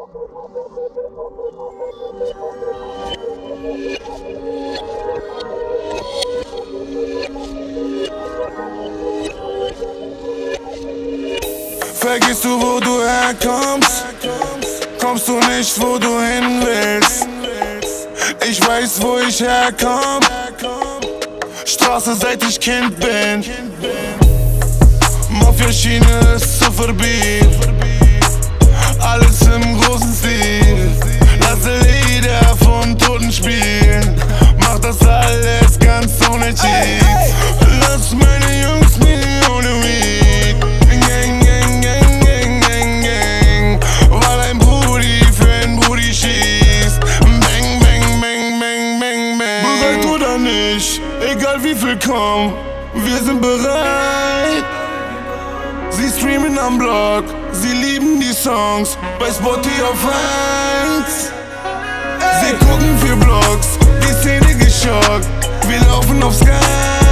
Vergisst du, wo du herkommst? Kommst du nicht, wo du hin willst? Ich weiß, wo ich herkomm. Straße, seit ich Kind bin. Mafia-Schiene ist zu verbieten. Alles im großen Stil. Lasse Lieder von Toten spielen. Mach das alles ganz ohne Cheats. Lass meine Jungs Millionen Weed. Gang, gang, gang, gang, gang, gang. Weil ein Brudi für ein Brudi schießt. Bang, bang, bang, bang, bang, bang. Bereit oder nicht, egal wie viel kommen, wir sind bereit. Sie streamen am Blog, sie lieben die Songs bei Spotify auf 1. Sie gucken für Blogs, die Szene geschockt, wir laufen auf Sky.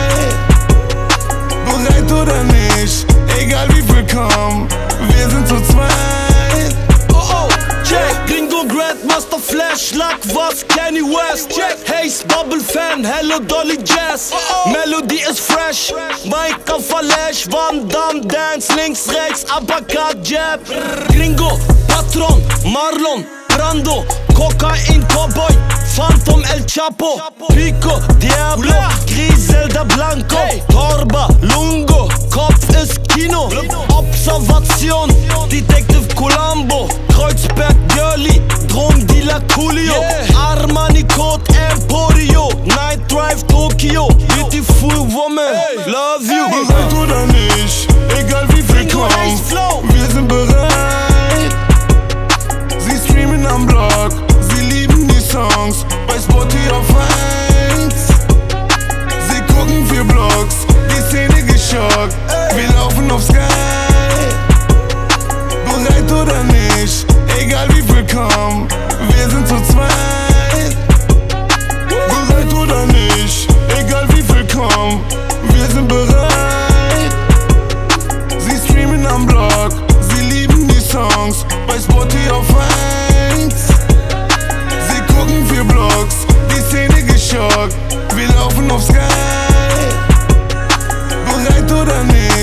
Bereit oder nicht, egal wie viel kommen, wir sind zu zweit. Oh, check, Gringo Grandmaster Flash, Luck was Kanye West. Check, Haze, Bubble Fan, Hello Dolly Jazz. Melody ist fresh, Mike Falash, Van Damme Dance, links, rechts, Uppercut, Jab. Gringo, Patron, Marlon, Brando, Kokain, Cowboy, Phantom, El Chapo, Pico, Diablo, Griselda Blanco, Torba, Lungo, Kopf ist Kino, Observation, Detective Columbo, Kreuzberg Girlie, Drogendealer Coolio, Armani Code Emporio, Night Drive Tokyo, Beautiful Woman, love you. Bereit oder nicht, egal wie viel kommen, wir sind bereit. Sie streamen am Blog, sie lieben die Songs bei Spotify auf 1. Sie gucken für Blogs, die Szene geschockt, wir laufen auf Sky. Bereit oder nicht, egal wie viel kommen, wir sind zu zweit. Bereit oder nicht, egal wie viel kommen, wir sind bereit. Sie streamen am Blog, sie lieben die Songs bei Spotify auf 1. Sie gucken für Blogs, die Szene geschockt, wir laufen auf Sky. Bereit oder nicht?